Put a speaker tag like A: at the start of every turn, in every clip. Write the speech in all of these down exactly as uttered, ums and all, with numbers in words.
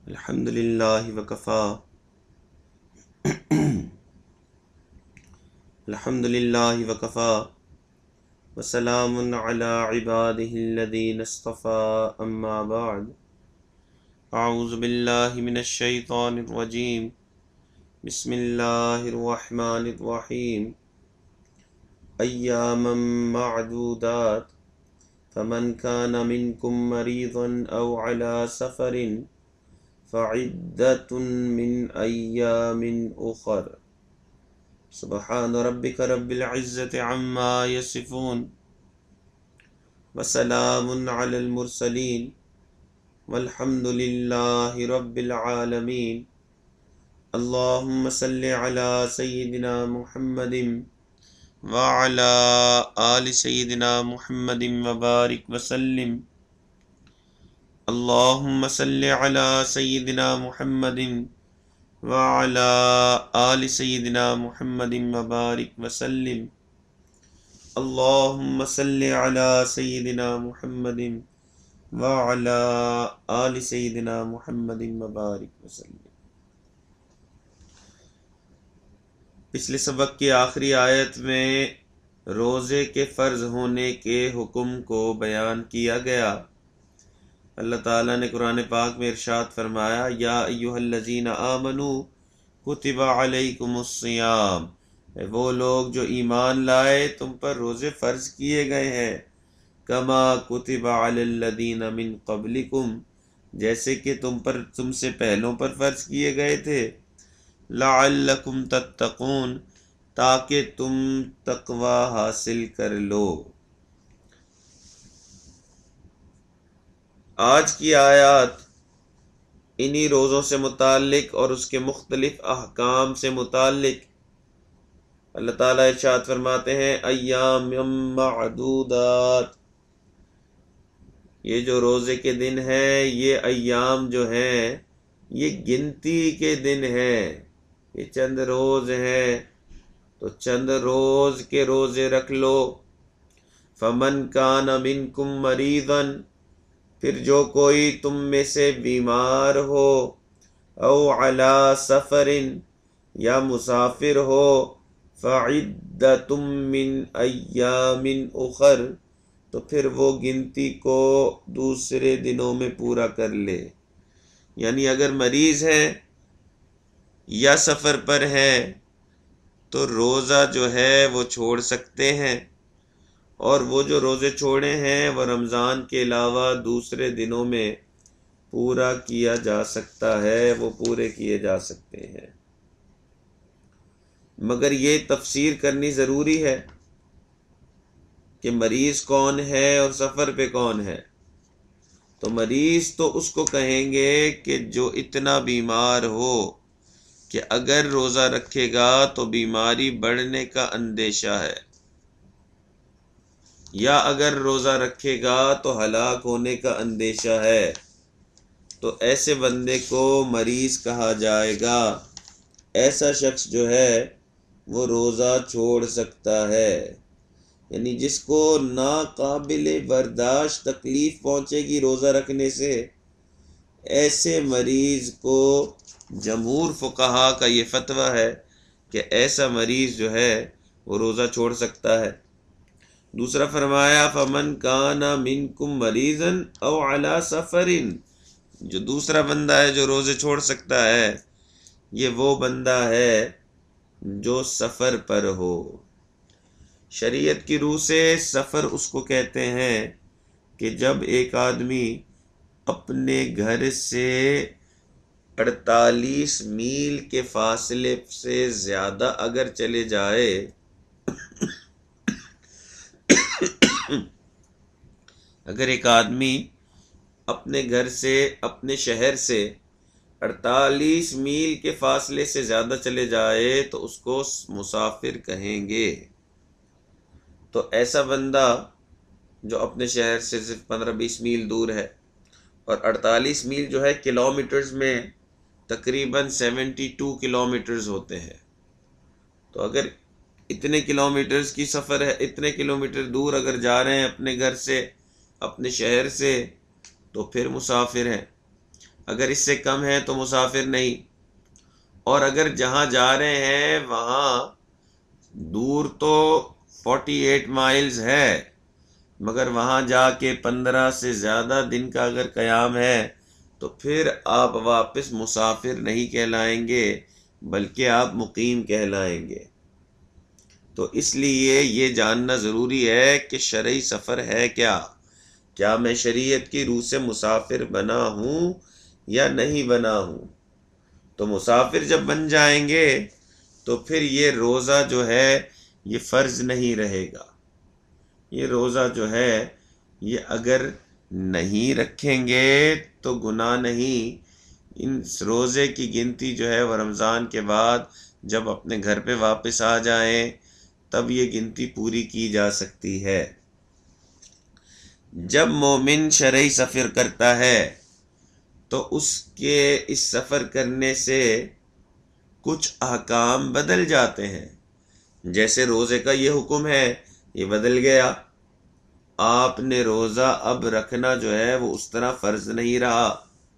A: الحمد للہ وکفا الحمد للہ وکفا وسلام علی عبادہ الذین اصطفى اما بعد اعوذ باللہ من الشیطان الرجیم بسم اللہ الرحمن الرحیم ایاما معدودات فمن كان منكم مريضا أو على سفر فعدة من أيام أخر سبحان ربك رب العزة عما يصفون وسلام على المرسلين والحمد لله رب العالمين اللهم صل على سيدنا محمد وعلى آل سيدنا محمد وبارك وسلم اللهم صل على سيدنا محمد وعلى آل سيدنا محمد وبارك وسلم اللهم صل على سيدنا محمد وعلى آل سيدنا محمد وبارك وسلم۔ پچھلے سبق کی آخری آیت میں روزے کے فرض ہونے کے حکم کو بیان کیا گیا۔ اللہ تعالیٰ نے قرآن پاک میں ارشاد فرمایا یا ایھا الذین آمنوا کتب علیکم الصیام، وہ لوگ جو ایمان لائے تم پر روزے فرض کیے گئے ہیں، کما کتب علی الذین من قبلکم، جیسے کہ تم پر تم سے پہلوں پر فرض کیے گئے تھے، لعلکم تتقون، تاکہ تم تقوی حاصل کر لو۔ آج کی آیات انہی روزوں سے متعلق اور اس کے مختلف احکام سے متعلق اللہ تعالیٰ ارشاد فرماتے ہیں ایام معدودات، یہ جو روزے کے دن ہیں، یہ ایام جو ہیں یہ گنتی کے دن ہیں، یہ چند روز ہیں تو چند روز کے روزے رکھ لو۔ فمن کان منکم مریضا، پھر جو کوئی تم میں سے بیمار ہو، او علی سفر، یا مسافر ہو، فعدۃ من ایام اخر، تو پھر وہ گنتی کو دوسرے دنوں میں پورا کر لے۔ یعنی اگر مریض ہے یا سفر پر ہے تو روزہ جو ہے وہ چھوڑ سکتے ہیں، اور وہ جو روزے چھوڑے ہیں وہ رمضان کے علاوہ دوسرے دنوں میں پورا کیا جا سکتا ہے، وہ پورے کیے جا سکتے ہیں، مگر یہ تفسیر کرنی ضروری ہے کہ مریض کون ہے اور سفر پہ کون ہے۔ تو مریض تو اس کو کہیں گے کہ جو اتنا بیمار ہو کہ اگر روزہ رکھے گا تو بیماری بڑھنے کا اندیشہ ہے، یا اگر روزہ رکھے گا تو ہلاک ہونے کا اندیشہ ہے، تو ایسے بندے کو مریض کہا جائے گا۔ ایسا شخص جو ہے وہ روزہ چھوڑ سکتا ہے، یعنی جس کو ناقابل برداشت تکلیف پہنچے گی روزہ رکھنے سے، ایسے مریض کو جمہور فقہا کا یہ فتویٰ ہے کہ ایسا مریض جو ہے وہ روزہ چھوڑ سکتا ہے۔ دوسرا فرمایا فمن کان منکم مریضا او علی سفر، جو دوسرا بندہ ہے جو روزے چھوڑ سکتا ہے، یہ وہ بندہ ہے جو سفر پر ہو۔ شریعت کی روح سے سفر اس کو کہتے ہیں کہ جب ایک آدمی اپنے گھر سے اڑتالیس میل کے فاصلے سے زیادہ اگر چلے جائے اگر ایک آدمی اپنے گھر سے اپنے شہر سے اڑتالیس میل کے فاصلے سے زیادہ چلے جائے تو اس کو مسافر کہیں گے۔ تو ایسا بندہ جو اپنے شہر سے صرف پندرہ بیس میل دور ہے، اور اڑتالیس میل جو ہے کلومیٹرز میں تقریباً سیونٹی ٹو کلومیٹرز ہوتے ہیں، تو اگر اتنے کلومیٹرز کی سفر ہے، اتنے کلومیٹر دور اگر جا رہے ہیں اپنے گھر سے اپنے شہر سے، تو پھر مسافر ہیں۔ اگر اس سے کم ہے تو مسافر نہیں، اور اگر جہاں جا رہے ہیں وہاں دور تو فورٹی ایٹ مائلز ہے، مگر وہاں جا کے پندرہ سے زیادہ دن کا اگر قیام ہے تو پھر آپ واپس مسافر نہیں کہلائیں گے بلکہ آپ مقیم کہلائیں گے۔ تو اس لیے یہ جاننا ضروری ہے کہ شرعی سفر ہے کیا، کیا میں شریعت کی روح سے مسافر بنا ہوں یا نہیں بنا ہوں۔ تو مسافر جب بن جائیں گے تو پھر یہ روزہ جو ہے یہ فرض نہیں رہے گا۔ یہ روزہ جو ہے یہ اگر نہیں رکھیں گے تو گناہ نہیں، ان روزے کی گنتی جو ہے وہ رمضان کے بعد جب اپنے گھر پہ واپس آ جائیں تب یہ گنتی پوری کی جا سکتی ہے۔ جب مومن شرعی سفر کرتا ہے تو اس کے اس سفر کرنے سے کچھ احکام بدل جاتے ہیں، جیسے روزے کا یہ حکم ہے یہ بدل گیا، آپ نے روزہ اب رکھنا جو ہے وہ اس طرح فرض نہیں رہا،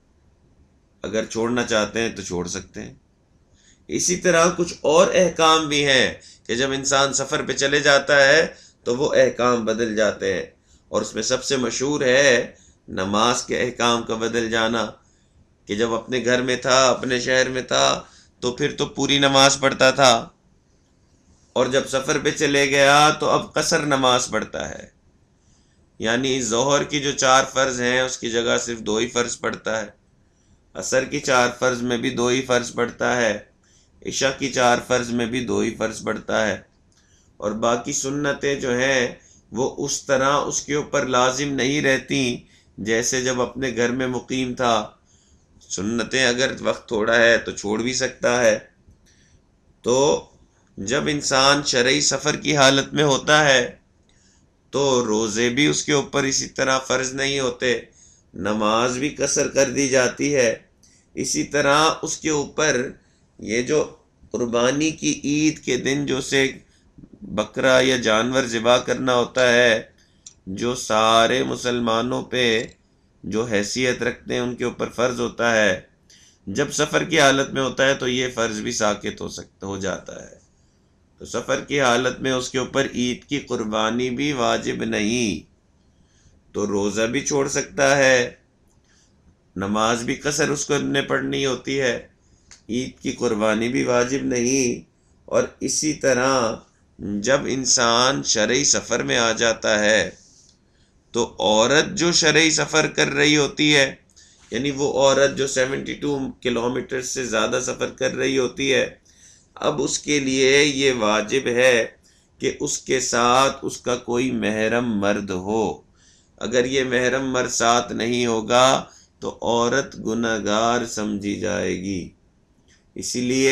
A: اگر چھوڑنا چاہتے ہیں تو چھوڑ سکتے ہیں۔ اسی طرح کچھ اور احکام بھی ہیں کہ جب انسان سفر پہ چلے جاتا ہے تو وہ احکام بدل جاتے ہیں، اور اس میں سب سے مشہور ہے نماز کے احکام کا بدل جانا، کہ جب اپنے گھر میں تھا اپنے شہر میں تھا تو پھر تو پوری نماز پڑھتا تھا، اور جب سفر پہ چلے گیا تو اب قصر نماز پڑھتا ہے، یعنی ظہر کی جو چار فرض ہیں اس کی جگہ صرف دو ہی فرض پڑھتا ہے، عصر کی چار فرض میں بھی دو ہی فرض پڑھتا ہے، عشاء کی چار فرض میں بھی دو ہی فرض پڑھتا ہے، اور باقی سنتیں جو ہیں وہ اس طرح اس کے اوپر لازم نہیں رہتی جیسے جب اپنے گھر میں مقیم تھا۔ سنتیں اگر وقت تھوڑا ہے تو چھوڑ بھی سکتا ہے۔ تو جب انسان شرعی سفر کی حالت میں ہوتا ہے تو روزے بھی اس کے اوپر اسی طرح فرض نہیں ہوتے، نماز بھی قصر کر دی جاتی ہے، اسی طرح اس کے اوپر یہ جو قربانی کی عید کے دن جو سے بکرا یا جانور ذبح کرنا ہوتا ہے، جو سارے مسلمانوں پہ جو حیثیت رکھتے ہیں ان کے اوپر فرض ہوتا ہے، جب سفر کی حالت میں ہوتا ہے تو یہ فرض بھی ساقط ہو سکتا ہو جاتا ہے۔ تو سفر کی حالت میں اس کے اوپر عید کی قربانی بھی واجب نہیں، تو روزہ بھی چھوڑ سکتا ہے، نماز بھی قصر اس کو نے پڑھنی ہوتی ہے، عید کی قربانی بھی واجب نہیں۔ اور اسی طرح جب انسان شرعی سفر میں آ جاتا ہے تو عورت جو شرعی سفر کر رہی ہوتی ہے، یعنی وہ عورت جو سیونٹی ٹو کلومیٹر سے زیادہ سفر کر رہی ہوتی ہے، اب اس کے لیے یہ واجب ہے کہ اس کے ساتھ اس کا کوئی محرم مرد ہو۔ اگر یہ محرم مرد ساتھ نہیں ہوگا تو عورت گنہگار سمجھی جائے گی۔ اسی لیے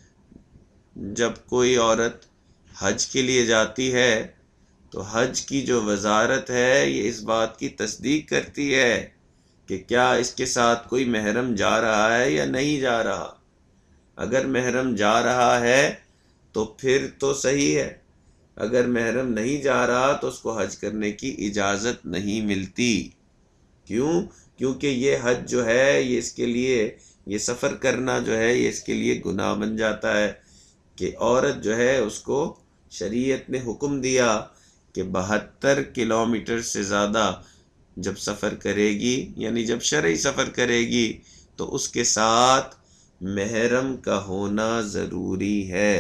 A: جب کوئی عورت حج کے لیے جاتی ہے تو حج کی جو وزارت ہے یہ اس بات کی تصدیق کرتی ہے کہ کیا اس کے ساتھ کوئی محرم جا رہا ہے یا نہیں جا رہا۔ اگر محرم جا رہا ہے تو پھر تو صحیح ہے، اگر محرم نہیں جا رہا تو اس کو حج کرنے کی اجازت نہیں ملتی۔ کیوں؟ کیونکہ یہ حج جو ہے یہ اس کے لیے، یہ سفر کرنا جو ہے یہ اس کے لیے گناہ بن جاتا ہے، کہ عورت جو ہے اس کو شریعت نے حکم دیا کہ بہتر کلومیٹر سے زیادہ جب سفر کرے گی، یعنی جب شرعی سفر کرے گی تو اس کے ساتھ محرم کا ہونا ضروری ہے۔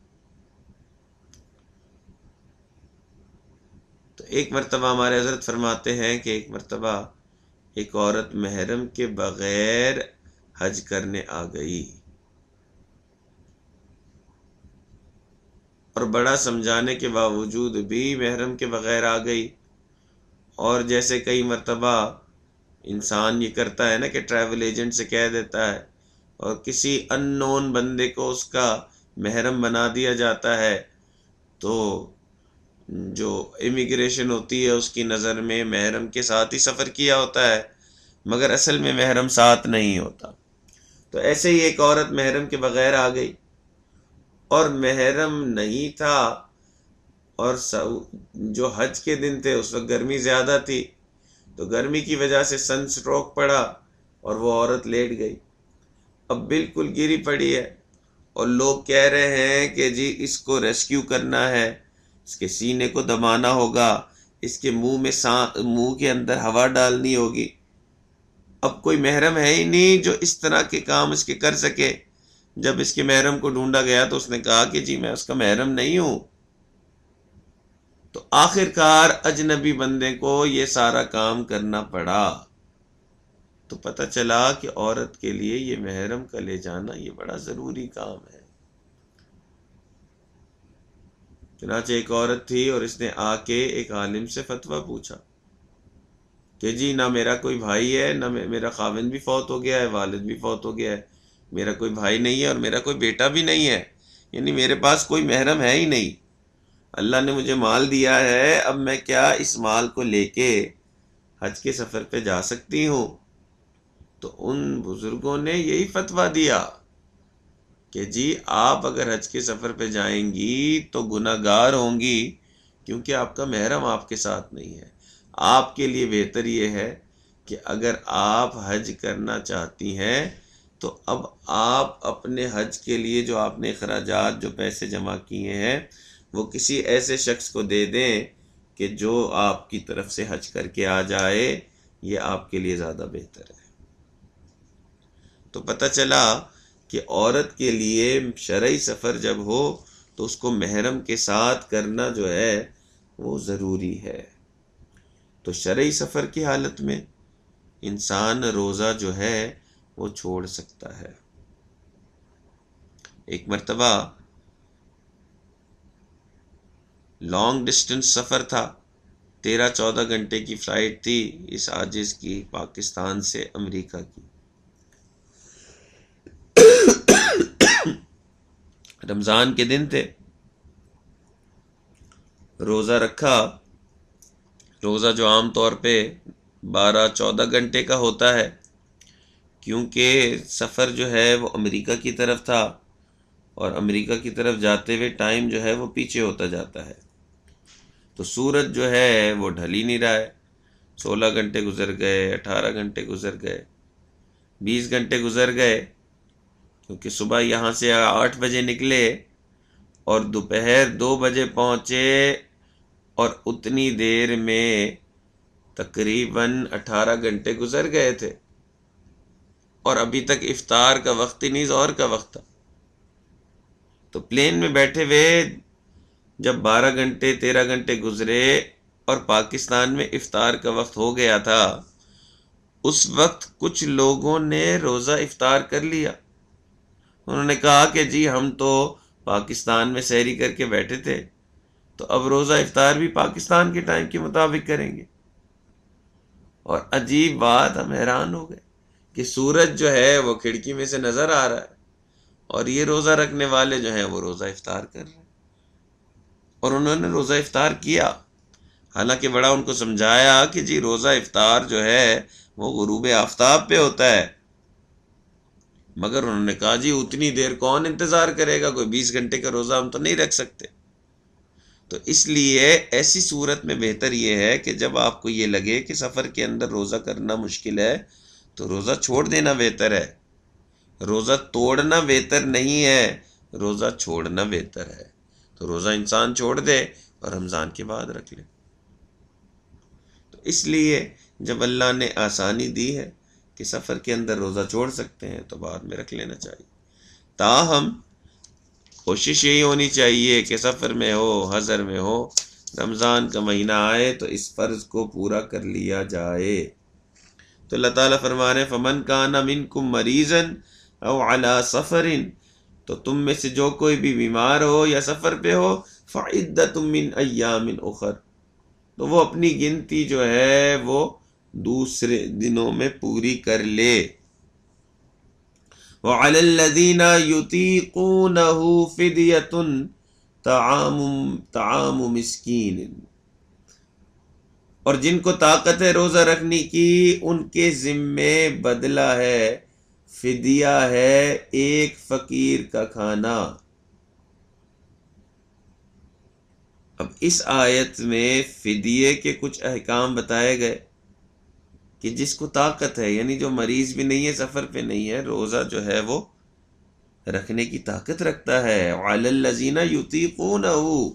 A: تو ایک مرتبہ ہمارے حضرت فرماتے ہیں کہ ایک مرتبہ ایک عورت محرم کے بغیر حج کرنے آ گئی، اور بڑا سمجھانے کے باوجود بھی محرم کے بغیر آ گئی۔ اور جیسے کئی مرتبہ انسان یہ کرتا ہے نا کہ ٹریول ایجنٹ سے کہہ دیتا ہے اور کسی ان نون بندے کو اس کا محرم بنا دیا جاتا ہے، تو جو امیگریشن ہوتی ہے اس کی نظر میں محرم کے ساتھ ہی سفر کیا ہوتا ہے، مگر اصل میں محرم ساتھ نہیں ہوتا۔ تو ایسے ہی ایک عورت محرم کے بغیر آ گئی، اور محرم نہیں تھا، اور جو حج کے دن تھے اس وقت گرمی زیادہ تھی، تو گرمی کی وجہ سے سن سٹروک پڑا اور وہ عورت لیٹ گئی، اب بالکل گری پڑی ہے، اور لوگ کہہ رہے ہیں کہ جی اس کو ریسکیو کرنا ہے، اس کے سینے کو دبانا ہوگا، اس کے منہ میں منہ کے اندر ہوا ڈالنی ہوگی۔ اب کوئی محرم ہے ہی نہیں جو اس طرح کے کام اس کے کر سکے۔ جب اس کے محرم کو ڈھونڈا گیا تو اس نے کہا کہ جی میں اس کا محرم نہیں ہوں۔ تو آخر کار اجنبی بندے کو یہ سارا کام کرنا پڑا۔ تو پتہ چلا کہ عورت کے لیے یہ محرم کا لے جانا یہ بڑا ضروری کام ہے۔ چنانچہ ایک عورت تھی اور اس نے آ کے ایک عالم سے فتویٰ پوچھا کہ جی نہ میرا کوئی بھائی ہے، نہ میرا خاوند بھی فوت ہو گیا ہے، والد بھی فوت ہو گیا ہے، میرا کوئی بھائی نہیں ہے اور میرا کوئی بیٹا بھی نہیں ہے، یعنی میرے پاس کوئی محرم ہے ہی نہیں۔ اللہ نے مجھے مال دیا ہے، اب میں کیا اس مال کو لے کے حج کے سفر پہ جا سکتی ہوں؟ تو ان بزرگوں نے یہی فتویٰ دیا کہ جی آپ اگر حج کے سفر پہ جائیں گی تو گناہ گار ہوں گی، کیونکہ آپ کا محرم آپ کے ساتھ نہیں ہے۔ آپ کے لیے بہتر یہ ہے کہ اگر آپ حج کرنا چاہتی ہیں تو اب آپ اپنے حج کے لیے جو آپ نے اخراجات جو پیسے جمع کیے ہیں وہ کسی ایسے شخص کو دے دیں کہ جو آپ کی طرف سے حج کر کے آ جائے، یہ آپ کے لیے زیادہ بہتر ہے۔ تو پتہ چلا کہ عورت کے لیے شرعی سفر جب ہو تو اس کو محرم کے ساتھ کرنا جو ہے وہ ضروری ہے۔ تو شرعی سفر کی حالت میں انسان روزہ جو ہے وہ چھوڑ سکتا ہے۔ ایک مرتبہ لانگ ڈسٹنس سفر تھا، تیرہ چودہ گھنٹے کی فلائٹ تھی اس عاجز کی پاکستان سے امریکہ کی۔ رمضان کے دن تھے، روزہ رکھا۔ روزہ جو عام طور پہ بارہ چودہ گھنٹے کا ہوتا ہے، کیونکہ سفر جو ہے وہ امریکہ کی طرف تھا اور امریکہ کی طرف جاتے ہوئے ٹائم جو ہے وہ پیچھے ہوتا جاتا ہے، تو سورج جو ہے وہ ڈھل ہی نہیں رہا ہے۔ سولہ گھنٹے گزر گئے، اٹھارہ گھنٹے گزر گئے، بیس گھنٹے گزر گئے، کیونکہ صبح یہاں سے آٹھ بجے نکلے اور دوپہر دو بجے پہنچے، اور اتنی دیر میں تقریباً اٹھارہ گھنٹے گزر گئے تھے اور ابھی تک افطار کا وقت ہی نہیں، ظہر کا وقت تھا۔ تو پلین میں بیٹھے ہوئے جب بارہ گھنٹے تیرہ گھنٹے گزرے اور پاکستان میں افطار کا وقت ہو گیا تھا، اس وقت کچھ لوگوں نے روزہ افطار کر لیا۔ انہوں نے کہا کہ جی ہم تو پاکستان میں سحری کر کے بیٹھے تھے، تو اب روزہ افطار بھی پاکستان کے ٹائم کے مطابق کریں گے۔ اور عجیب بات، ہم حیران ہو گئے کہ سورج جو ہے وہ کھڑکی میں سے نظر آ رہا ہے اور یہ روزہ رکھنے والے جو ہیں وہ روزہ افطار کر رہے ہیں، اور انہوں نے روزہ افطار کیا۔ حالانکہ بڑا ان کو سمجھایا کہ جی روزہ افطار جو ہے وہ غروب آفتاب پہ ہوتا ہے، مگر انہوں نے کہا جی اتنی دیر کون انتظار کرے گا، کوئی بیس گھنٹے کا روزہ ہم تو نہیں رکھ سکتے۔ تو اس لیے ایسی صورت میں بہتر یہ ہے کہ جب آپ کو یہ لگے کہ سفر کے اندر روزہ کرنا مشکل ہے تو روزہ چھوڑ دینا بہتر ہے۔ روزہ توڑنا بہتر نہیں ہے، روزہ چھوڑنا بہتر ہے۔ تو روزہ انسان چھوڑ دے اور رمضان کے بعد رکھ لے۔ تو اس لیے جب اللہ نے آسانی دی ہے کہ سفر کے اندر روزہ چھوڑ سکتے ہیں تو بعد میں رکھ لینا چاہیے۔ تاہم کوشش یہی ہونی چاہیے کہ سفر میں ہو، حضر میں ہو، رمضان کا مہینہ آئے تو اس فرض کو پورا کر لیا جائے۔ تو اللہ تعالیٰ فرما رہے ہیں فَمَنْ كَانَ مِنْكُمْ مَرِيضًا أَوْ عَلَىٰ سَفَرٍ، تو تم میں سے جو کوئی بھی بیمار ہو یا سفر پہ ہو، فَعِدَّةٌ مِّنْ أَيَّامٍ أُخَرَ، تو وہ اپنی گنتی جو ہے وہ دوسرے دنوں میں پوری کر لے۔ وَعَلَى الَّذِينَ يُطِيقُونَهُ فِدْيَةٌ طَعَامُ طَعَامُ مِسْكِينٍ، اور جن کو طاقت ہے روزہ رکھنے کی ان کے ذمے بدلہ ہے، فدیہ ہے ایک فقیر کا کھانا۔ اب اس آیت میں فدیے کے کچھ احکام بتائے گئے کہ جس کو طاقت ہے، یعنی جو مریض بھی نہیں ہے، سفر پہ نہیں ہے، روزہ جو ہے وہ رکھنے کی طاقت رکھتا ہے. علی الذین یطیقونہ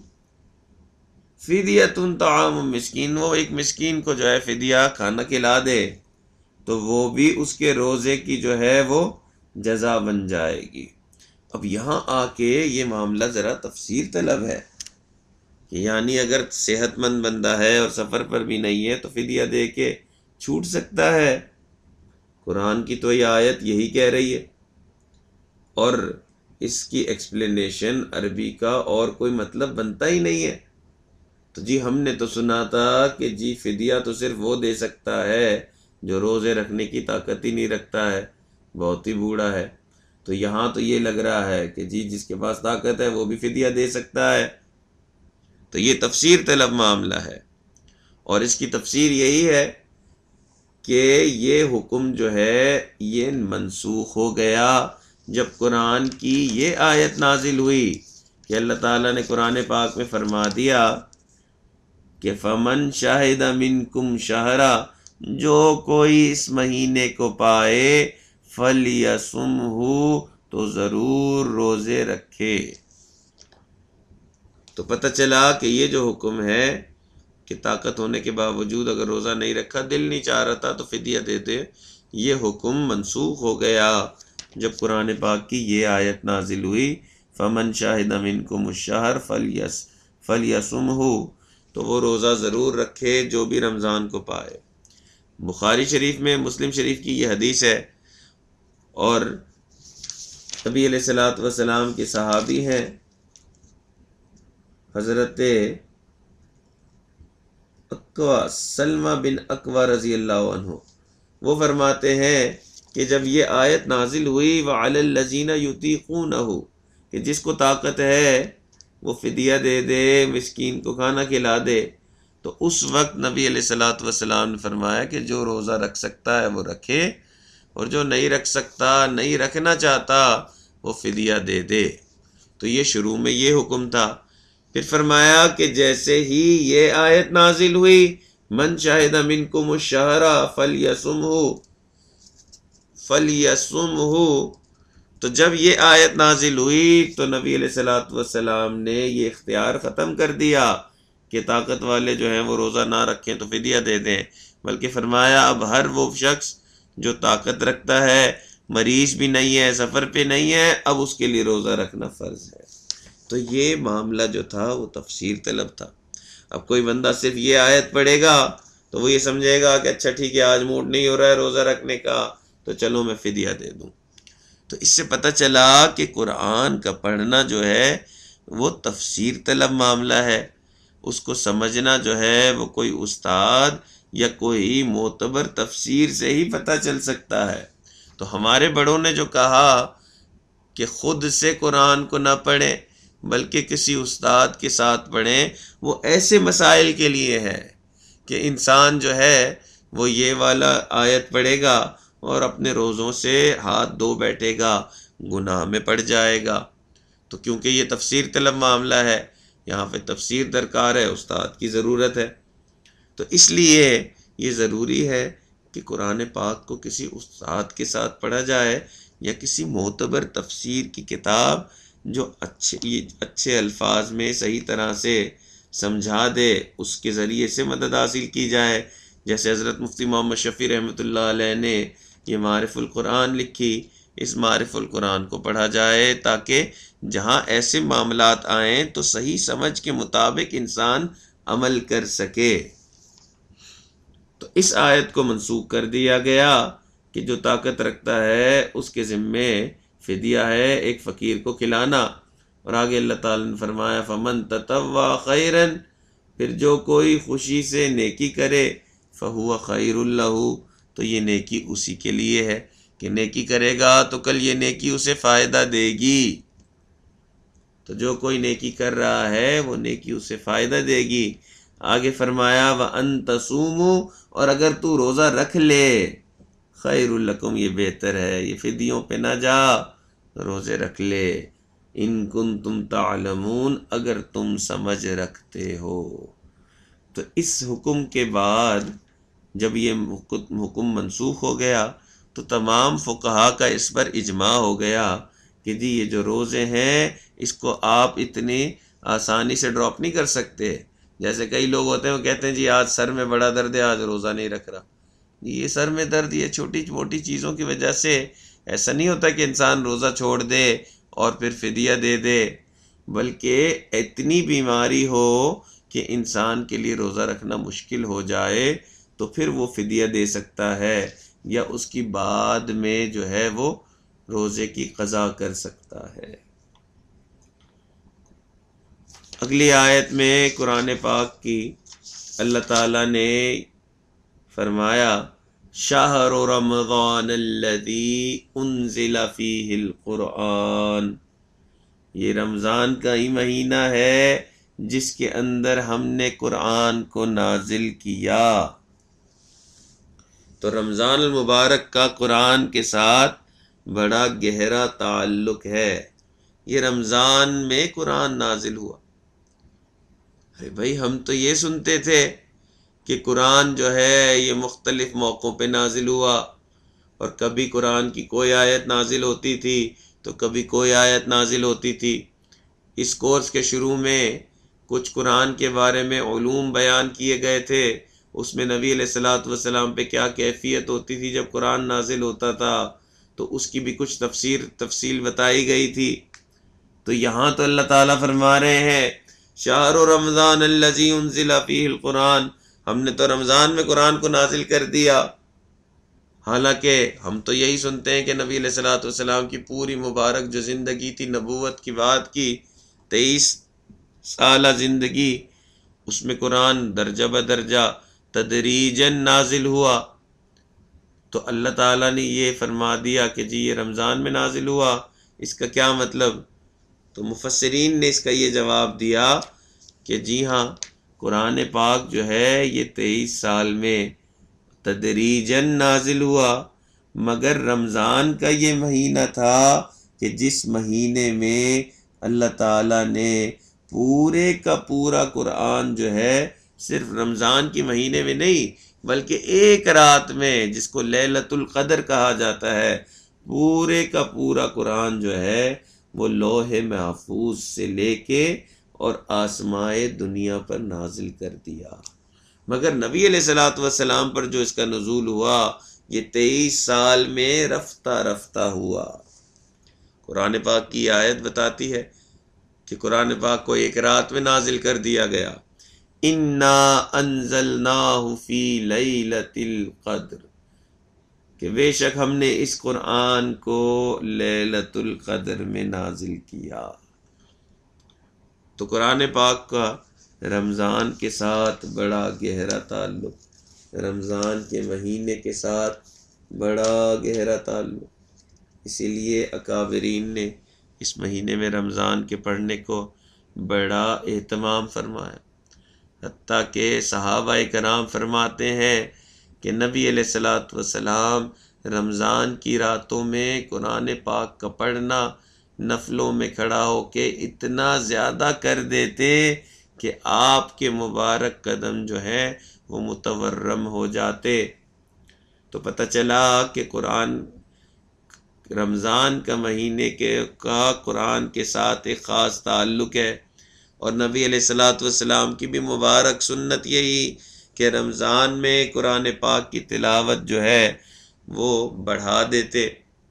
A: فدیۃ طعام مسکین، وہ ایک مسکین کو جو ہے فدیہ کھانا کھلا دے تو وہ بھی اس کے روزے کی جو ہے وہ جزا بن جائے گی. اب یہاں آ کے یہ معاملہ ذرا تفسیر طلب ہے کہ یعنی اگر صحت مند بندہ ہے اور سفر پر بھی نہیں ہے تو فدیہ دے کے چھوٹ سکتا ہے. قرآن کی تو یہ آیت یہی کہہ رہی ہے، اور اس کی ایکسپلینیشن عربی کا اور کوئی مطلب بنتا ہی نہیں ہے. تو جی ہم نے تو سنا تھا کہ جی فدیہ تو صرف وہ دے سکتا ہے جو روزے رکھنے کی طاقت ہی نہیں رکھتا ہے، بہت ہی بوڑھا ہے. تو یہاں تو یہ لگ رہا ہے کہ جی جس کے پاس طاقت ہے وہ بھی فدیہ دے سکتا ہے. تو یہ تفسیر طلب معاملہ ہے، اور اس کی تفسیر یہی ہے کہ یہ حکم جو ہے یہ منسوخ ہو گیا جب قرآن کی یہ آیت نازل ہوئی کہ اللہ تعالیٰ نے قرآن پاک میں فرما دیا کہ فمن شاہد منکم شہرا، جو کوئی اس مہینے کو پائے فلیصمہ، تو ضرور روزے رکھے. تو پتہ چلا کہ یہ جو حکم ہے کہ طاقت ہونے کے باوجود اگر روزہ نہیں رکھا، دل نہیں چاہ رہا تھا تو فدیہ دے دے، یہ حکم منسوخ ہو گیا جب قرآن پاک کی یہ آیت نازل ہوئی فمن شاہد منکم الشہر فلیس فلیصمہ، تو وہ روزہ ضرور رکھے جو بھی رمضان کو پائے. بخاری شریف میں، مسلم شریف کی یہ حدیث ہے، اور نبی علیہ الصلوۃ والسلام کے صحابی ہیں حضرت اقوا، سلمہ بن اقوا رضی اللہ عنہ. وہ فرماتے ہیں کہ جب یہ آیت نازل ہوئی وَعَلَى الَّذِينَ يُطِيقُونَهُ، کہ جس کو طاقت ہے وہ فدیہ دے دے، مسکین کو کھانا کھلا دے، تو اس وقت نبی علیہ الصلوۃ والسلام نے فرمایا کہ جو روزہ رکھ سکتا ہے وہ رکھے، اور جو نہیں رکھ سکتا، نہیں رکھنا چاہتا، وہ فدیہ دے دے. تو یہ شروع میں یہ حکم تھا. پھر فرمایا کہ جیسے ہی یہ آیت نازل ہوئی من شاہد منکم الشہر فلیصمہ فلیصمہ، تو جب یہ آیت نازل ہوئی تو نبی علیہ الصلوۃ والسلام نے یہ اختیار ختم کر دیا کہ طاقت والے جو ہیں وہ روزہ نہ رکھیں تو فدیہ دے دیں، بلکہ فرمایا اب ہر وہ شخص جو طاقت رکھتا ہے، مریض بھی نہیں ہے، سفر پہ نہیں ہے، اب اس کے لیے روزہ رکھنا فرض ہے. تو یہ معاملہ جو تھا وہ تفسیر طلب تھا. اب کوئی بندہ صرف یہ آیت پڑھے گا تو وہ یہ سمجھے گا کہ اچھا ٹھیک ہے آج موڈ نہیں ہو رہا ہے روزہ رکھنے کا تو چلو میں فدیہ دے دوں. تو اس سے پتہ چلا کہ قرآن کا پڑھنا جو ہے وہ تفسیر طلب معاملہ ہے. اس کو سمجھنا جو ہے وہ کوئی استاد یا کوئی معتبر تفسیر سے ہی پتہ چل سکتا ہے. تو ہمارے بڑوں نے جو کہا کہ خود سے قرآن کو نہ پڑھیں بلکہ کسی استاد کے ساتھ پڑھیں، وہ ایسے مسائل کے لیے ہے کہ انسان جو ہے وہ یہ والا آیت پڑھے گا اور اپنے روزوں سے ہاتھ دھو بیٹھے گا، گناہ میں پڑ جائے گا. تو کیونکہ یہ تفسیر طلب معاملہ ہے، یہاں پہ تفسیر درکار ہے، استاد کی ضرورت ہے. تو اس لیے یہ ضروری ہے کہ قرآن پاک کو کسی استاد کے ساتھ پڑھا جائے یا کسی معتبر تفسیر کی کتاب جو اچھے اچھے الفاظ میں صحیح طرح سے سمجھا دے، اس کے ذریعے سے مدد حاصل کی جائے. جیسے حضرت مفتی محمد شفیع رحمۃ اللہ علیہ نے یہ معارف القرآن لکھی، اس معارف القرآن کو پڑھا جائے تاکہ جہاں ایسے معاملات آئیں تو صحیح سمجھ کے مطابق انسان عمل کر سکے. تو اس آیت کو منسوخ کر دیا گیا کہ جو طاقت رکھتا ہے اس کے ذمے فدیہ ہے ایک فقیر کو کھلانا. اور آگے اللہ تعالیٰ نے فرمایا فمن تطوع خیرا، پھر جو کوئی خوشی سے نیکی کرے فہو خیر لہ، تو یہ نیکی اسی کے لیے ہے کہ نیکی کرے گا تو کل یہ نیکی اسے فائدہ دے گی. تو جو کوئی نیکی کر رہا ہے وہ نیکی اسے فائدہ دے گی. آگے فرمایا وَأَن تَصُومُوا، اور اگر تو روزہ رکھ لے خیر لکم، یہ بہتر ہے، یہ فدیوں پہ نہ جا، روزے رکھ لے. ان کنتم تعلمون، اگر تم سمجھ رکھتے ہو. تو اس حکم کے بعد جب یہ حکم منسوخ ہو گیا تو تمام فقہا کا اس پر اجماع ہو گیا کہ جی یہ جو روزے ہیں اس کو آپ اتنی آسانی سے ڈراپ نہیں کر سکتے. جیسے کئی لوگ ہوتے ہیں وہ کہتے ہیں جی آج سر میں بڑا درد ہے آج روزہ نہیں رکھ رہا. یہ سر میں درد یہ چھوٹی موٹی چیزوں کی وجہ سے ایسا نہیں ہوتا کہ انسان روزہ چھوڑ دے اور پھر فدیہ دے دے، بلکہ اتنی بیماری ہو کہ انسان کے لیے روزہ رکھنا مشکل ہو جائے تو پھر وہ فدیہ دے سکتا ہے یا اس کی بعد میں جو ہے وہ روزے کی قضا کر سکتا ہے. اگلی آیت میں قرآن پاک کی اللہ تعالیٰ نے فرمایا شہر رمضان الذی انزل فیہ القرآن، یہ رمضان کا ہی مہینہ ہے جس کے اندر ہم نے قرآن کو نازل کیا. تو رمضان المبارک کا قرآن کے ساتھ بڑا گہرا تعلق ہے. یہ رمضان میں قرآن نازل ہوا. ارے بھائی ہم تو یہ سنتے تھے کہ قرآن جو ہے یہ مختلف موقعوں پہ نازل ہوا، اور کبھی قرآن کی کوئی آیت نازل ہوتی تھی تو کبھی کوئی آیت نازل ہوتی تھی. اس کورس کے شروع میں کچھ قرآن کے بارے میں علوم بیان کیے گئے تھے، اس میں نبی علیہ الصلوۃ والسلام پہ کیا کیفیت ہوتی تھی جب قرآن نازل ہوتا تھا، تو اس کی بھی کچھ تفسیر تفصیل بتائی گئی تھی. تو یہاں تو اللہ تعالیٰ فرما رہے ہیں شہر رمضان الذی انزل فیہ القرآن، ہم نے تو رمضان میں قرآن کو نازل کر دیا. حالانکہ ہم تو یہی سنتے ہیں کہ نبی علیہ الصلوۃ والسلام کی پوری مبارک جو زندگی تھی نبوت کی بعد کی تیئیس سالہ زندگی، اس میں قرآن درجہ بدرجہ تدریجاً نازل ہوا. تو اللہ تعالیٰ نے یہ فرما دیا کہ جی یہ رمضان میں نازل ہوا، اس کا کیا مطلب؟ تو مفسرین نے اس کا یہ جواب دیا کہ جی ہاں قرآن پاک جو ہے یہ تیئیس سال میں تدریجاً نازل ہوا، مگر رمضان کا یہ مہینہ تھا کہ جس مہینے میں اللہ تعالیٰ نے پورے کا پورا قرآن جو ہے صرف رمضان کے مہینے میں نہیں بلکہ ایک رات میں، جس کو لیلۃ القدر کہا جاتا ہے، پورے کا پورا قرآن جو ہے وہ لوح محفوظ سے لے کے اور آسمائے دنیا پر نازل کر دیا. مگر نبی علیہ الصلوۃ والسلام پر جو اس کا نزول ہوا یہ تیئیس سال میں رفتہ رفتہ ہوا. قرآن پاک کی آیت بتاتی ہے کہ قرآن پاک کو ایک رات میں نازل کر دیا گیا. انا انزلناہ فی لیلۃ القدر، کہ بے شک ہم نے اس قرآن کو لیلۃ القدر میں نازل کیا. تو قرآن پاک کا رمضان کے ساتھ بڑا گہرا تعلق، رمضان کے مہینے کے ساتھ بڑا گہرا تعلق. اسی لیے اکابرین نے اس مہینے میں رمضان کے پڑھنے کو بڑا اہتمام فرمایا. حتیٰ کہ صحابہ کرام فرماتے ہیں کہ نبی علیہ الصلوۃ والسلام رمضان کی راتوں میں قرآن پاک کا پڑھنا نفلوں میں کھڑا ہو کے اتنا زیادہ کر دیتے کہ آپ کے مبارک قدم جو ہے وہ متورم ہو جاتے. تو پتہ چلا کہ قرآن رمضان کا مہینے کے کا قرآن کے ساتھ ایک خاص تعلق ہے. اور نبی علیہ الصلوۃ والسلام کی بھی مبارک سنت یہی کہ رمضان میں قرآن پاک کی تلاوت جو ہے وہ بڑھا دیتے.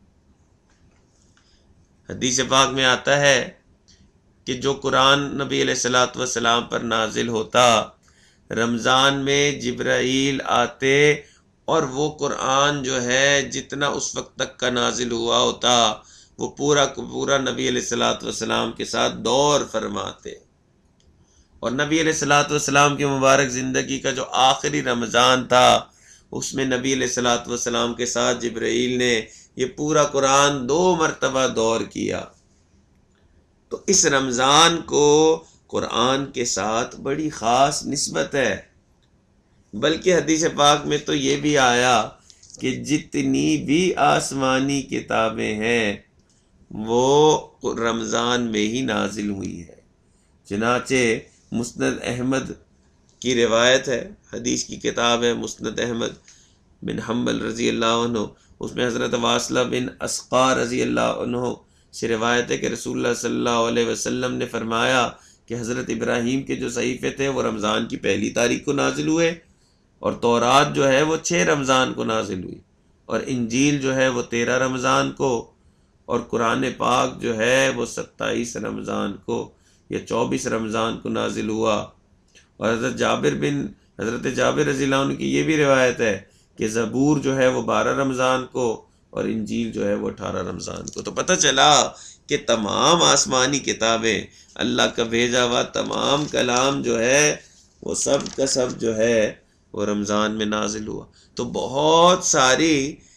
A: حدیث پاک میں آتا ہے کہ جو قرآن نبی علیہ الصلوۃ والسلام پر نازل ہوتا، رمضان میں جبرائیل آتے اور وہ قرآن جو ہے جتنا اس وقت تک کا نازل ہوا ہوتا وہ پورا پورا نبی علیہ الصلوۃ والسلام کے ساتھ دور فرماتے. اور نبی علیہ الصلوۃ والسلام کی مبارک زندگی کا جو آخری رمضان تھا اس میں نبی علیہ الصلوۃ والسلام کے ساتھ جبرائیل نے یہ پورا قرآن دو مرتبہ دور کیا. تو اس رمضان کو قرآن کے ساتھ بڑی خاص نسبت ہے. بلکہ حدیث پاک میں تو یہ بھی آیا کہ جتنی بھی آسمانی کتابیں ہیں وہ رمضان میں ہی نازل ہوئی ہے. چنانچہ مسند احمد کی روایت ہے، حدیث کی کتاب ہے مسند احمد بن حنبل رضی اللہ عنہ، اس میں حضرت واصلہ بن اسقا رضی اللہ عنہ سے روایت ہے کہ رسول اللہ صلی اللہ علیہ وسلم نے فرمایا کہ حضرت ابراہیم کے جو صحیفے تھے وہ رمضان کی پہلی تاریخ کو نازل ہوئے، اور تورات جو ہے وہ چھ رمضان کو نازل ہوئی، اور انجیل جو ہے وہ تیرہ رمضان کو، اور قرآن پاک جو ہے وہ ستائیس رمضان کو یا چوبیس رمضان کو نازل ہوا۔ اور حضرت جابر بن حضرت جابر رضی اللہ عنہ کی یہ بھی روایت ہے کہ زبور جو ہے وہ بارہ رمضان کو اور انجیل جو ہے وہ اٹھارہ رمضان کو۔ تو پتہ چلا کہ تمام آسمانی کتابیں، اللہ کا بھیجا ہوا تمام کلام جو ہے وہ سب کا سب جو ہے وہ رمضان میں نازل ہوا۔ تو بہت ساری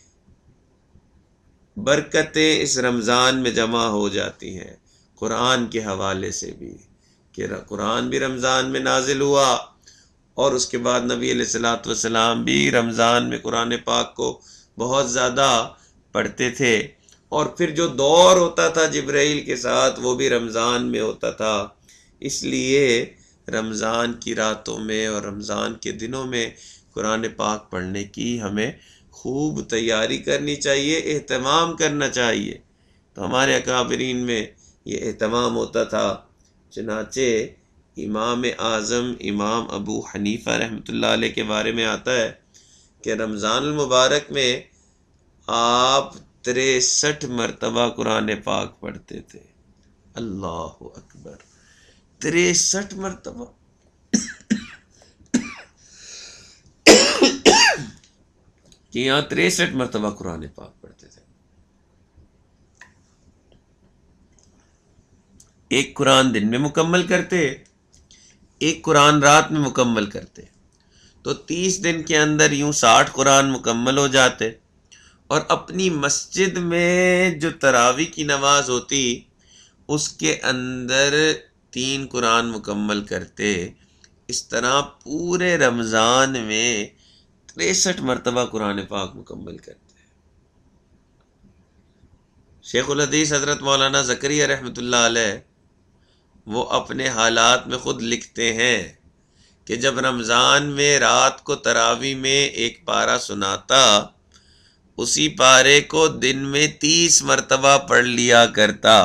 A: برکتیں اس رمضان میں جمع ہو جاتی ہیں، قرآن کے حوالے سے بھی کہ قرآن بھی رمضان میں نازل ہوا، اور اس کے بعد نبی علیہ الصلوۃ والسلام بھی رمضان میں قرآن پاک کو بہت زیادہ پڑھتے تھے، اور پھر جو دور ہوتا تھا جبرائیل کے ساتھ وہ بھی رمضان میں ہوتا تھا۔ اس لیے رمضان کی راتوں میں اور رمضان کے دنوں میں قرآن پاک پڑھنے کی ہمیں خوب تیاری کرنی چاہیے، اہتمام کرنا چاہیے۔ تو ہمارے اکابرین میں یہ اہتمام ہوتا تھا۔ چنانچہ امام اعظم امام ابو حنیفہ رحمۃ اللہ علیہ کے بارے میں آتا ہے کہ رمضان المبارک میں آپ تریسٹھ مرتبہ قرآن پاک پڑھتے تھے۔ اللہ اکبر، تریسٹھ مرتبہ! کہ یہاں تریسٹھ مرتبہ قرآن پاک پڑھتے تھے۔ ایک قرآن دن میں مکمل کرتے، ایک قرآن رات میں مکمل کرتے، تو تیس دن کے اندر یوں ساٹھ قرآن مکمل ہو جاتے، اور اپنی مسجد میں جو تراویح کی نماز ہوتی اس کے اندر تین قرآن مکمل کرتے۔ اس طرح پورے رمضان میں تریسٹھ مرتبہ قرآن پاک مکمل کرتے۔ شیخ الحدیث حضرت مولانا زکریا رحمۃ اللہ علیہ وہ اپنے حالات میں خود لکھتے ہیں کہ جب رمضان میں رات کو تراویح میں ایک پارہ سناتا، اسی پارے کو دن میں تیس مرتبہ پڑھ لیا کرتا۔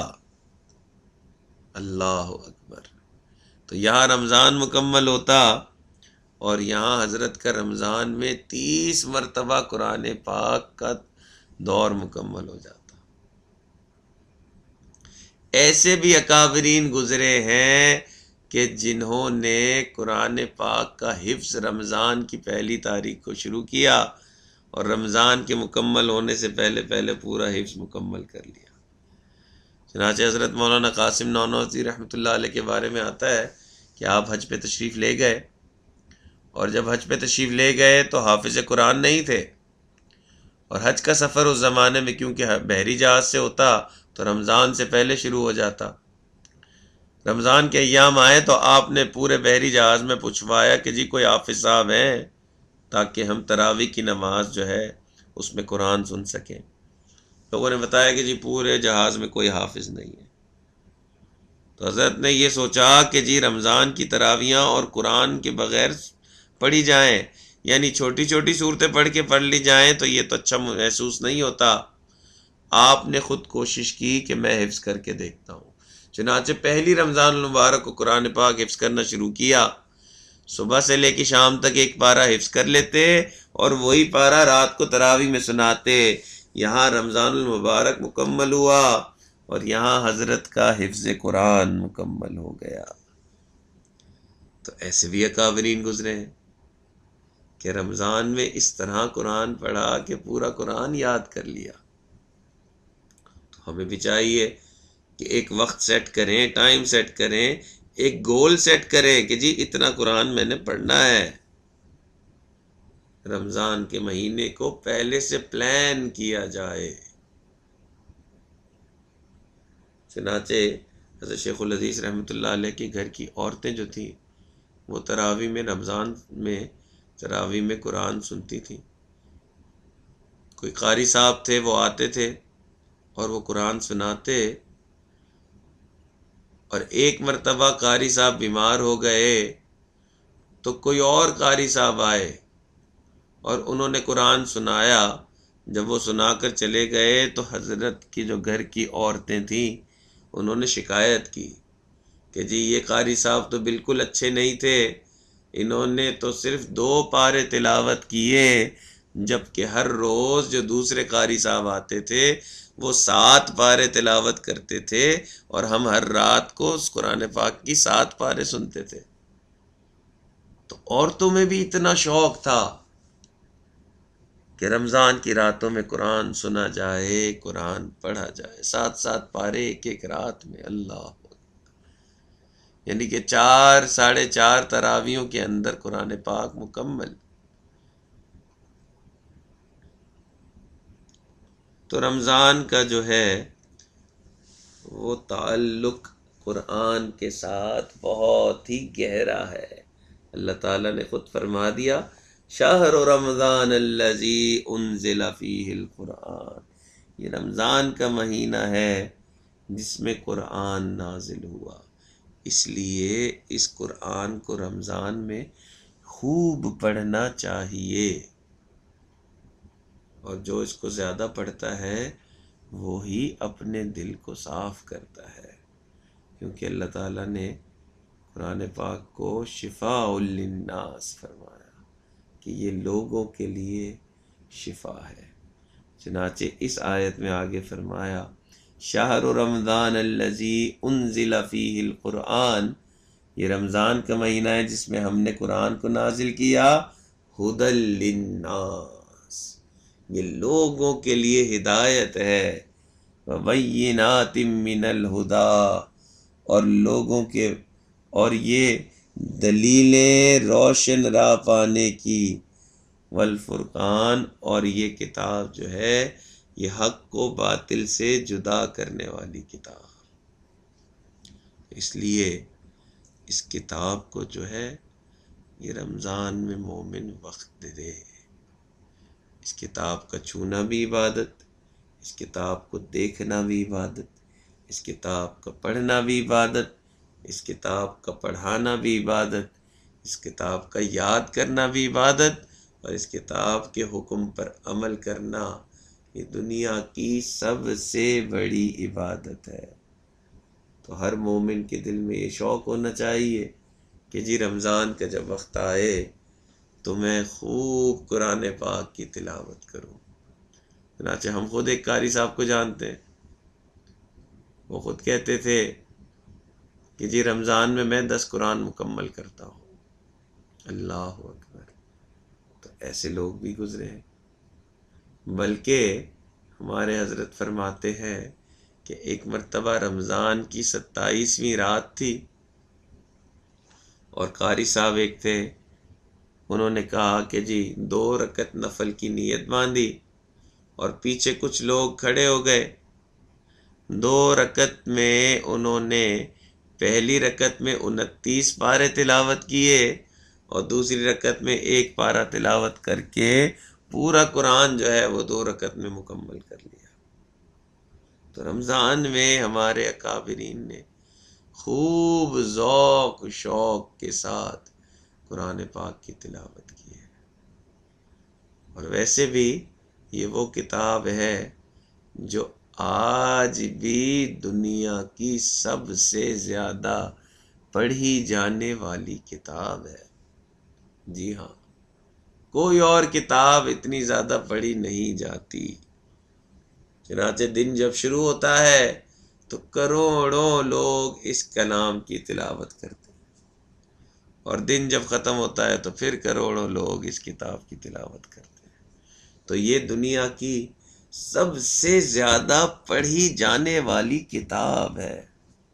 A: اللہ اکبر! تو یہاں رمضان مکمل ہوتا، اور یہاں حضرت کا رمضان میں تیس مرتبہ قرآن پاک کا دور مکمل ہو جاتا۔ ایسے بھی اکابرین گزرے ہیں کہ جنہوں نے قرآن پاک کا حفظ رمضان کی پہلی تاریخ کو شروع کیا، اور رمضان کے مکمل ہونے سے پہلے پہلے پورا حفظ مکمل کر لیا۔ چنانچہ حضرت مولانا قاسم نانوتوی رحمۃ اللہ علیہ کے بارے میں آتا ہے کہ آپ حج پہ تشریف لے گئے، اور جب حج پہ تشریف لے گئے تو حافظ قرآن نہیں تھے، اور حج کا سفر اس زمانے میں کیونکہ بحری جہاز سے ہوتا تو رمضان سے پہلے شروع ہو جاتا۔ رمضان کے ایام آئے تو آپ نے پورے بحری جہاز میں پوچھوایا کہ جی کوئی حافظ صاحب ہیں تاکہ ہم تراویح کی نماز جو ہے اس میں قرآن سن سکیں۔ لوگوں نے بتایا کہ جی پورے جہاز میں کوئی حافظ نہیں ہے۔ تو حضرت نے یہ سوچا کہ جی رمضان کی تراویحاں اور قرآن کے بغیر پڑھی جائیں، یعنی چھوٹی چھوٹی صورتیں پڑھ کے پڑھ لی جائیں تو یہ تو اچھا محسوس نہیں ہوتا۔ آپ نے خود کوشش کی کہ میں حفظ کر کے دیکھتا ہوں۔ چنانچہ پہلی رمضان المبارک کو قرآن پاک حفظ کرنا شروع کیا۔ صبح سے لے کے شام تک ایک پارہ حفظ کر لیتے، اور وہی پارہ رات کو تراویح میں سناتے۔ یہاں رمضان المبارک مکمل ہوا، اور یہاں حضرت کا حفظ قرآن مکمل ہو گیا۔ تو ایسے بھی اکابرین گزرے ہیں کہ رمضان میں اس طرح قرآن پڑھا کہ پورا قرآن یاد کر لیا۔ تو ہمیں بھی چاہیے کہ ایک وقت سیٹ کریں، ٹائم سیٹ کریں، ایک گول سیٹ کریں کہ جی اتنا قرآن میں نے پڑھنا ہے۔ رمضان کے مہینے کو پہلے سے پلان کیا جائے۔ چنانچہ حضرت شیخ الحدیث رحمۃ اللہ علیہ کے گھر کی عورتیں جو تھیں وہ تراویح میں رمضان میں تراویح میں قرآن سنتی تھیں۔ کوئی قاری صاحب تھے، وہ آتے تھے اور وہ قرآن سناتے، اور ایک مرتبہ قاری صاحب بیمار ہو گئے، تو کوئی اور قاری صاحب آئے اور انہوں نے قرآن سنایا. جب وہ سنا کر چلے گئے تو حضرت کی جو گھر کی عورتیں تھیں انہوں نے شکایت کی کہ جی یہ قاری صاحب تو بالکل اچھے نہیں تھے، انہوں نے تو صرف دو پارے تلاوت کیے، جبکہ ہر روز جو دوسرے قاری صاحب آتے تھے وہ سات پارے تلاوت کرتے تھے اور ہم ہر رات کو اس قرآن پاک کی سات پارے سنتے تھے. تو عورتوں میں بھی اتنا شوق تھا کہ رمضان کی راتوں میں قرآن سنا جائے، قرآن پڑھا جائے، سات سات پارے ایک ایک رات میں. اللہ، یعنی کہ چار ساڑھے چار تراویحوں کے اندر قرآن پاک مکمل. تو رمضان کا جو ہے وہ تعلق قرآن کے ساتھ بہت ہی گہرا ہے. اللہ تعالیٰ نے خود فرما دیا شہر رمضان الذی انزل فیہ القرآن، یہ رمضان کا مہینہ ہے جس میں قرآن نازل ہوا، اس لیے اس قرآن کو رمضان میں خوب پڑھنا چاہیے. اور جو اس کو زیادہ پڑھتا ہے وہی اپنے دل کو صاف کرتا ہے، کیونکہ اللہ تعالیٰ نے قرآن پاک کو شفاء للناس فرمایا کہ یہ لوگوں کے لیے شفا ہے. چنانچہ اس آیت میں آگے فرمایا شہر رمضان الذی انزل فیہ القرآن، یہ رمضان کا مہینہ ہے جس میں ہم نے قرآن کو نازل کیا، ھدی للناس، یہ لوگوں کے لیے ہدایت ہے، وبینات من الہدی، اور لوگوں کے اور یہ دلیلیں روشن راہ پانے کی، والفرقان، اور یہ کتاب جو ہے یہ حق کو باطل سے جدا کرنے والی کتاب. اس لیے اس کتاب کو جو ہے یہ رمضان میں مومن وقت دے. اس کتاب کا چھونا بھی عبادت، اس کتاب کو دیکھنا بھی عبادت، اس کتاب کا پڑھنا بھی عبادت، اس کتاب کا پڑھانا بھی عبادت، اس کتاب کا یاد کرنا بھی عبادت، اور اس کتاب کے حکم پر عمل کرنا یہ دنیا کی سب سے بڑی عبادت ہے. تو ہر مومن کے دل میں یہ شوق ہونا چاہیے کہ جی رمضان کا جب وقت آئے تو میں خوب قرآن پاک کی تلاوت کروں. چنانچہ ہم خود ایک قاری صاحب کو جانتے ہیں، وہ خود کہتے تھے کہ جی رمضان میں میں دس قرآن مکمل کرتا ہوں. اللہ اکبر. تو ایسے لوگ بھی گزرے ہیں. بلکہ ہمارے حضرت فرماتے ہیں کہ ایک مرتبہ رمضان کی ستائیسویں رات تھی اور قاری صاحب ایک تھے، انہوں نے کہا کہ جی دو رکعت نفل کی نیت باندھی اور پیچھے کچھ لوگ کھڑے ہو گئے. دو رکعت میں انہوں نے پہلی رکعت میں انتیس پارے تلاوت کیے اور دوسری رکعت میں ایک پارہ تلاوت کر کے پورا قرآن جو ہے وہ دو رکعت میں مکمل کر لیا. تو رمضان میں ہمارے اکابرین نے خوب ذوق و شوق کے ساتھ قرآن پاک کی تلاوت کی ہے. اور ویسے بھی یہ وہ کتاب ہے جو آج بھی دنیا کی سب سے زیادہ پڑھی جانے والی کتاب ہے. جی ہاں، کوئی اور کتاب اتنی زیادہ پڑھی نہیں جاتی. چنانچہ دن جب شروع ہوتا ہے تو کروڑوں لوگ اس کلام کی تلاوت کرتے ہیں، اور دن جب ختم ہوتا ہے تو پھر کروڑوں لوگ اس کتاب کی تلاوت کرتے ہیں. تو یہ دنیا کی سب سے زیادہ پڑھی جانے والی کتاب ہے.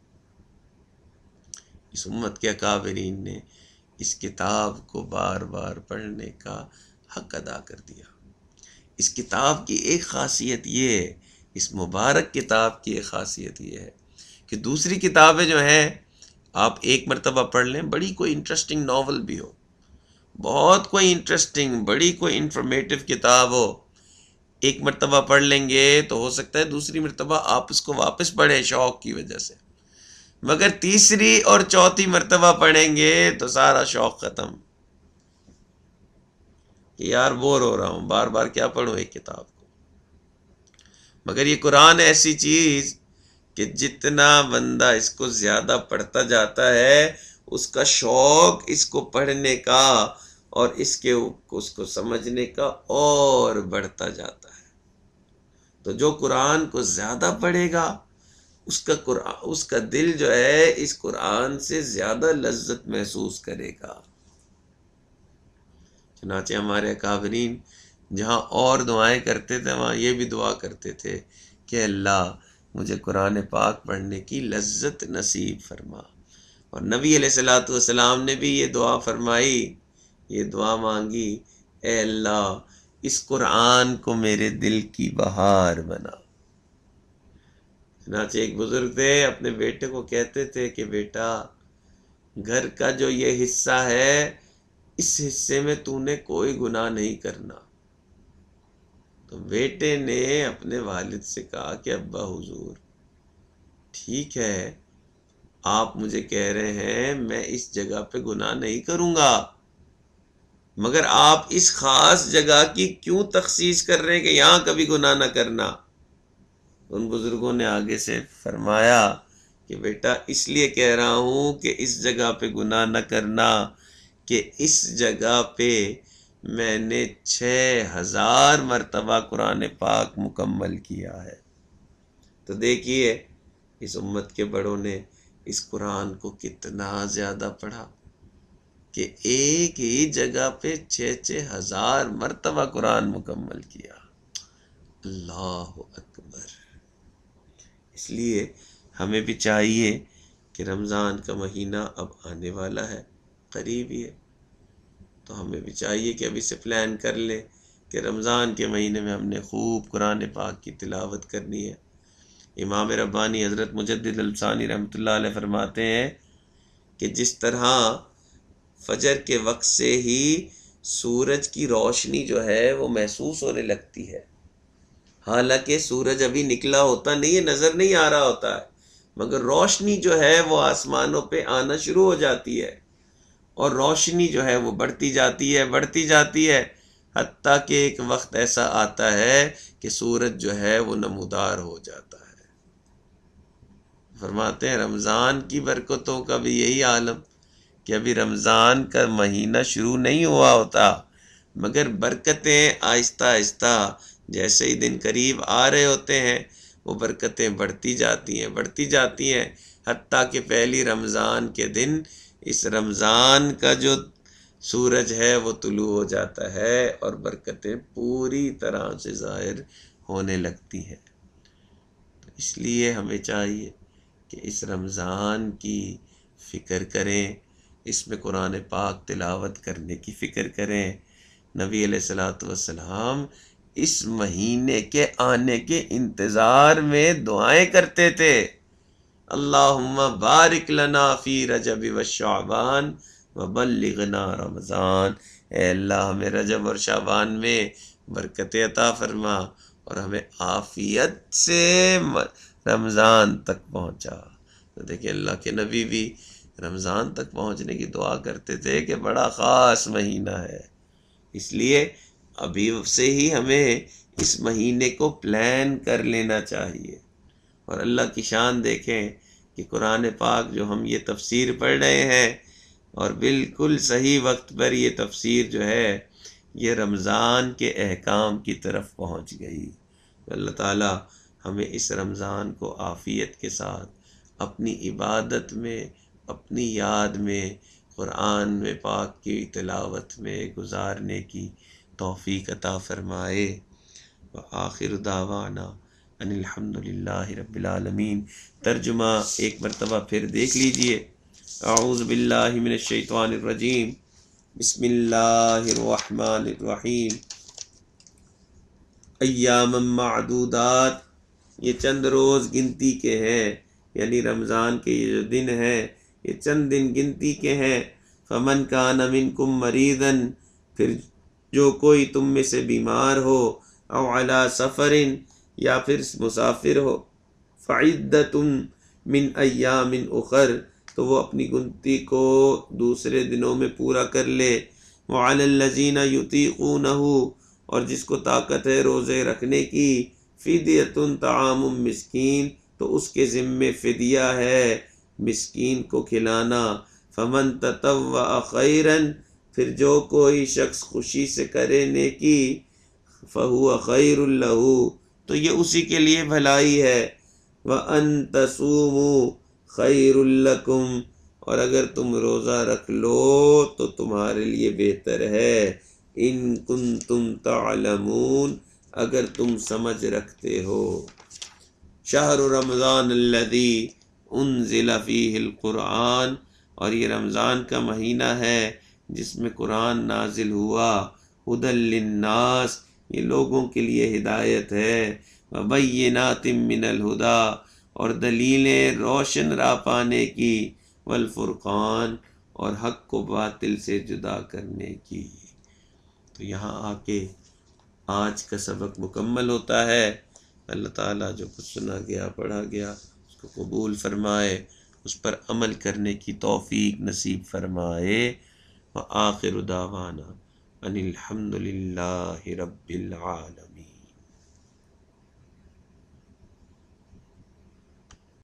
A: اس امت کے اکابرین نے اس کتاب کو بار بار پڑھنے کا حق ادا کر دیا. اس کتاب کی ایک خاصیت یہ ہے، اس مبارک کتاب کی ایک خاصیت یہ ہے کہ دوسری کتابیں جو ہیں آپ ایک مرتبہ پڑھ لیں، بڑی کوئی انٹرسٹنگ ناول بھی ہو، بہت کوئی انٹرسٹنگ بڑی کوئی انفارمیٹو کتاب ہو، ایک مرتبہ پڑھ لیں گے تو ہو سکتا ہے دوسری مرتبہ آپ اس کو واپس پڑھیں شوق کی وجہ سے، مگر تیسری اور چوتھی مرتبہ پڑھیں گے تو سارا شوق ختم. کہ یار بور ہو رہا ہوں، بار بار کیا پڑھوں ایک کتاب کو. مگر یہ قرآن ایسی چیز کہ جتنا بندہ اس کو زیادہ پڑھتا جاتا ہے اس کا شوق اس کو پڑھنے کا اور اس کے اس کو سمجھنے کا اور بڑھتا جاتا ہے. تو جو قرآن کو زیادہ پڑھے گا اس کا قرآن اس کا دل جو ہے اس قرآن سے زیادہ لذت محسوس کرے گا. چنانچہ ہمارے اکابرین جہاں اور دعائیں کرتے تھے وہاں یہ بھی دعا کرتے تھے کہ اللہ مجھے قرآن پاک پڑھنے کی لذت نصیب فرما. اور نبی علیہ الصلوۃ والسلام نے بھی یہ دعا فرمائی، یہ دعا مانگی، اے اللہ اس قرآن کو میرے دل کی بہار بنا. چنانچہ ایک بزرگ تھے اپنے بیٹے کو کہتے تھے کہ بیٹا گھر کا جو یہ حصہ ہے اس حصے میں تو نے کوئی گناہ نہیں کرنا. تو بیٹے نے اپنے والد سے کہا کہ ابا حضور ٹھیک ہے آپ مجھے کہہ رہے ہیں میں اس جگہ پہ گناہ نہیں کروں گا، مگر آپ اس خاص جگہ کی کیوں تخصیص کر رہے ہیں کہ یہاں کبھی گناہ نہ کرنا؟ ان بزرگوں نے آگے سے فرمایا کہ بیٹا اس لیے کہہ رہا ہوں کہ اس جگہ پہ گناہ نہ کرنا کہ اس جگہ پہ میں نے چھ ہزار مرتبہ قرآن پاک مکمل کیا ہے. تو دیکھیے اس امت کے بڑوں نے اس قرآن کو کتنا زیادہ پڑھا کہ ایک ہی جگہ پہ چھ چھ ہزار مرتبہ قرآن مکمل کیا. اللہ اکبر. اس لیے ہمیں بھی چاہیے کہ رمضان کا مہینہ اب آنے والا ہے، قریب ہی ہے، تو ہمیں بھی چاہیے کہ اب اسے پلان کر لیں کہ رمضان کے مہینے میں ہم نے خوب قرآن پاک کی تلاوت کرنی ہے. امام ربانی حضرت مجدد الفسانی رحمۃ اللہ علیہ فرماتے ہیں کہ جس طرح فجر کے وقت سے ہی سورج کی روشنی جو ہے وہ محسوس ہونے لگتی ہے، حالانکہ سورج ابھی نکلا ہوتا نہیں ہے، نظر نہیں آ رہا ہوتا ہے، مگر روشنی جو ہے وہ آسمانوں پہ آنا شروع ہو جاتی ہے اور روشنی جو ہے وہ بڑھتی جاتی ہے بڑھتی جاتی ہے حتیٰ کہ ایک وقت ایسا آتا ہے کہ سورج جو ہے وہ نمودار ہو جاتا ہے. فرماتے ہیں رمضان کی برکتوں کا بھی یہی عالم کہ ابھی رمضان کا مہینہ شروع نہیں ہوا ہوتا مگر برکتیں آہستہ آہستہ جیسے ہی دن قریب آ رہے ہوتے ہیں وہ برکتیں بڑھتی جاتی ہیں بڑھتی جاتی ہیں حتیٰ کہ پہلی رمضان کے دن اس رمضان کا جو سورج ہے وہ طلوع ہو جاتا ہے اور برکتیں پوری طرح سے ظاہر ہونے لگتی ہیں. تو اس لیے ہمیں چاہیے کہ اس رمضان کی فکر کریں، اس میں قرآن پاک تلاوت کرنے کی فکر کریں. نبی علیہ الصلوۃ والسلام اس مہینے کے آنے کے انتظار میں دعائیں کرتے تھے، اللہم بارک لنا فی رجب و شعبان وبلغنا رمضان. اے اللہ ہمیں رجب اور شعبان میں برکت عطا فرما اور ہمیں عافیت سے رمضان تک پہنچا. تو دیکھیں اللہ کے نبی بھی رمضان تک پہنچنے کی دعا کرتے تھے کہ بڑا خاص مہینہ ہے. اس لیے ابھی سے ہی ہمیں اس مہینے کو پلان کر لینا چاہیے. اور اللہ کی شان دیکھیں کہ قرآن پاک جو ہم یہ تفسیر پڑھ رہے ہیں اور بالکل صحیح وقت پر یہ تفسیر جو ہے یہ رمضان کے احکام کی طرف پہنچ گئی. اللہ تعالی ہمیں اس رمضان کو عافیت کے ساتھ اپنی عبادت میں، اپنی یاد میں، قرآن میں پاک کی تلاوت میں گزارنے کی توفیق عطا فرمائے. وآخر دعوانا ان الحمد للہ رب العالمین. ترجمہ ایک مرتبہ پھر دیکھ لیجئے. اعوذ باللہ من الشیطان الرجیم، بسم اللہ الرحمن الرحیم. ایام معدودات، یہ چند روز گنتی کے ہیں، یعنی رمضان کے یہ جو دن ہیں یہ چند دن گنتی کے ہیں. فمن کان منکم مریضا، پھر جو کوئی تم میں سے بیمار ہو، او علی سفر، یا پھر مسافر ہو، فعدۃ من ایام اخر، تو وہ اپنی گنتی کو دوسرے دنوں میں پورا کر لے. وعلی الذین یطیقونہ، اور جس کو طاقت ہے روزے رکھنے کی، فدیۃ طعام مسکین، تو اس کے ذمے فدیہ ہے مسکین کو کھلانا۔ فمن تطوع خیرا، پھر جو کوئی شخص خوشی سے کرے نیکی، فہو خیر لہ، تو یہ اسی کے لیے بھلائی ہے۔ وَأَن تَصُومُوا خَيْرٌ لَكُمْ، اور اگر تم روزہ رکھ لو تو تمہارے لیے بہتر ہے۔ ان کنتم تعلمون، اگر تم سمجھ رکھتے ہو۔ شہر رمضان الذی انزل فیہ القرآن، اور یہ رمضان کا مہینہ ہے جس میں قرآن نازل ہوا۔ ھدی للناس، یہ لوگوں کے لیے ہدایت ہے۔ وبینات من الہدی، اور دلیلیں روشن راہ پانے کی۔ والفرقان، اور حق کو باطل سے جدا کرنے کی۔ تو یہاں آ کے آج کا سبق مکمل ہوتا ہے۔ اللہ تعالیٰ جو کچھ سنا گیا پڑھا گیا اس کو قبول فرمائے، اس پر عمل کرنے کی توفیق نصیب فرمائے۔ وآخر دعوانا ان الحمد للہ رب العالمین۔